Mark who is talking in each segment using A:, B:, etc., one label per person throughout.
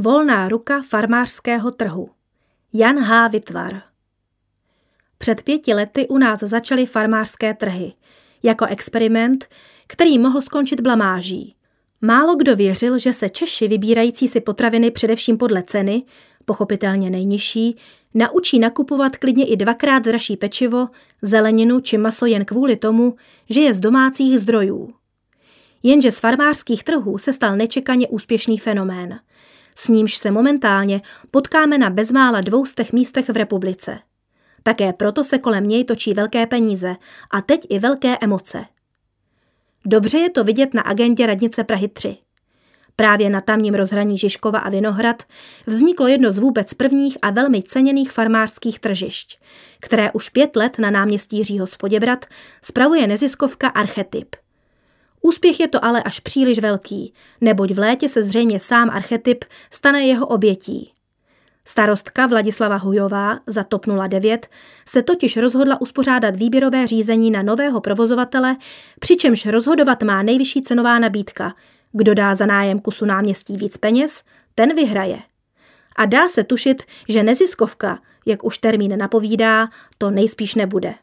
A: Volná ruka farmářského trhu. Jan H. Witwer. Před 5 lety u nás začaly farmářské trhy. Jako experiment, který mohl skončit blamáží. Málo kdo věřil, že se Češi, vybírající si potraviny především podle ceny, pochopitelně nejnižší, naučí nakupovat klidně i 2krát dražší pečivo, zeleninu či maso jen kvůli tomu, že je z domácích zdrojů. Jenže z farmářských trhů se stal nečekaně úspěšný fenomén. S nímž se momentálně potkáme na bezmála 200 místech v republice. Také proto se kolem něj točí velké peníze a teď i velké emoce. Dobře je to vidět na agendě radnice Prahy 3. Právě na tamním rozhraní Žižkova a Vinohrad vzniklo jedno z vůbec prvních a velmi ceněných farmářských tržišť, které už 5 let na náměstí Jiřího z Poděbrad spravuje neziskovka Archetyp. Úspěch je to ale až příliš velký, neboť v létě se zřejmě sám Archetyp stane jeho obětí. Starostka Vladislava Hujová za TOP 09 se totiž rozhodla uspořádat výběrové řízení na nového provozovatele, přičemž rozhodovat má nejvyšší cenová nabídka. Kdo dá za nájem kusu náměstí víc peněz, ten vyhraje. A dá se tušit, že neziskovka, jak už termín napovídá, to nejspíš nebude.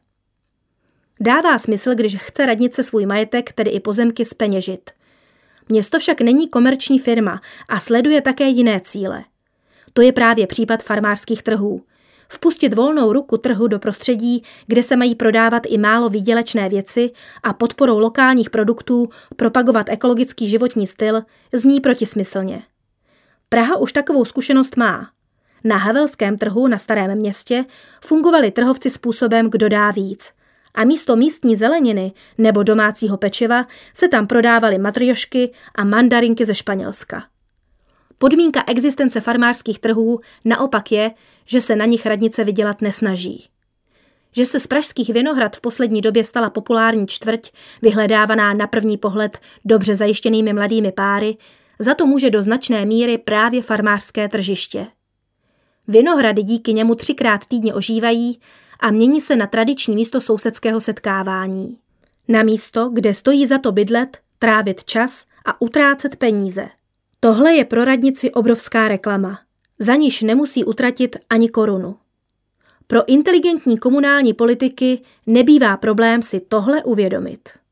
A: Dává smysl, když chce radnice svůj majetek, tedy i pozemky, zpeněžit. Město však není komerční firma a sleduje také jiné cíle. To je právě případ farmářských trhů. Vpustit volnou ruku trhu do prostředí, kde se mají prodávat i málo výdělečné věci a podporou lokálních produktů propagovat ekologický životní styl, zní protismyslně. Praha už takovou zkušenost má. Na Havelském trhu na Starém Městě fungovali trhovci způsobem, kdo dá víc. A místo místní zeleniny nebo domácího pečiva se tam prodávaly matrjošky a mandarinky ze Španělska. Podmínka existence farmářských trhů naopak je, že se na nich radnice vydělat nesnaží. Že se z pražských Vinohrad v poslední době stala populární čtvrť, vyhledávaná na první pohled dobře zajištěnými mladými páry, za to může do značné míry právě farmářské tržiště. Vinohrady díky němu 3krát týdně ožívají a mění se na tradiční místo sousedského setkávání. Na místo, kde stojí za to bydlet, trávit čas a utrácet peníze. Tohle je pro radnici obrovská reklama, za níž nemusí utratit ani korunu. Pro inteligentní komunální politiky nebývá problém si tohle uvědomit.